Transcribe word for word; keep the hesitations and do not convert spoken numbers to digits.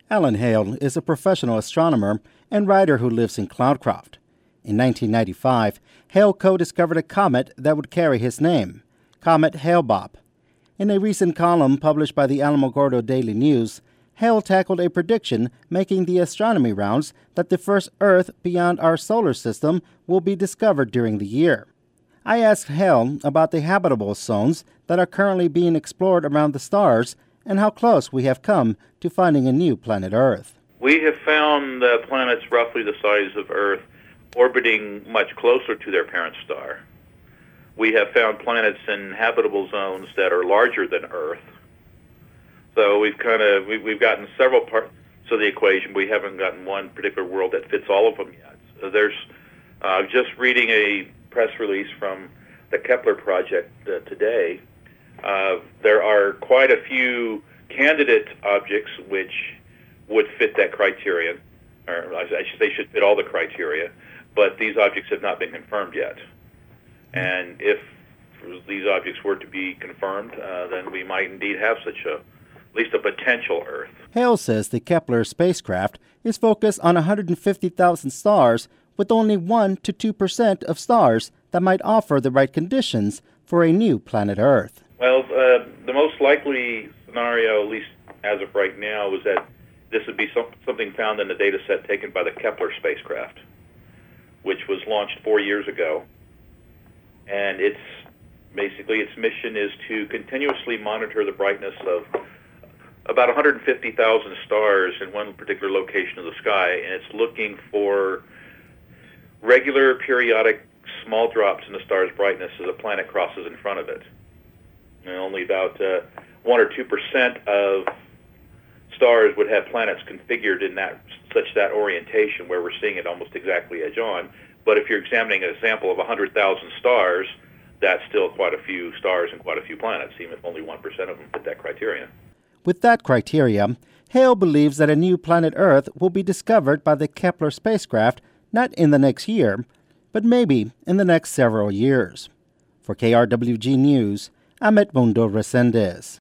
Alan Hale is a professional astronomer and writer who lives in Cloudcroft. In nineteen ninety-five, Hale co-discovered a comet that would carry his name, Comet Hale-Bopp. In a recent column published by the Alamogordo Daily News, Hale tackled a prediction making the astronomy rounds that the first Earth beyond our solar system will be discovered during the year. I asked Hale about the habitable zones that are currently being explored around the stars and how close we have come to finding a new planet Earth. We have found uh, planets roughly the size of Earth orbiting much closer to their parent star. We have found planets in habitable zones that are larger than Earth. So we've kind of we've, we've gotten several parts of the equation. We haven't gotten one particular world that fits all of them yet. So there's uh, just reading a press release from the Kepler project uh, today. Uh, there are quite a few candidate objects which would fit that criterion, or I should say should fit all the criteria, but these objects have not been confirmed yet. And if these objects were to be confirmed, uh, then we might indeed have such a, at least a potential Earth. Hale says the Kepler spacecraft is focused on one hundred fifty thousand stars with only one to two percent of stars that might offer the right conditions for a new planet Earth. Well, uh, the most likely scenario, at least as of right now, is that this would be some, something found in the data set taken by the Kepler spacecraft, which was launched four years ago. And it's basically its mission is to continuously monitor the brightness of about one hundred fifty thousand stars in one particular location of the sky, and it's looking for regular, periodic, small drops in the star's brightness as a planet crosses in front of it. And only about uh, one or two percent of stars would have planets configured in that such that orientation where we're seeing it almost exactly edge on. But if you're examining a sample of one hundred thousand stars, that's still quite a few stars and quite a few planets, even if only one percent of them fit that criterion. With that criteria, Hale believes that a new planet Earth will be discovered by the Kepler spacecraft not in the next year, but maybe in the next several years. For K R W G News, I'm Edmundo Resendez.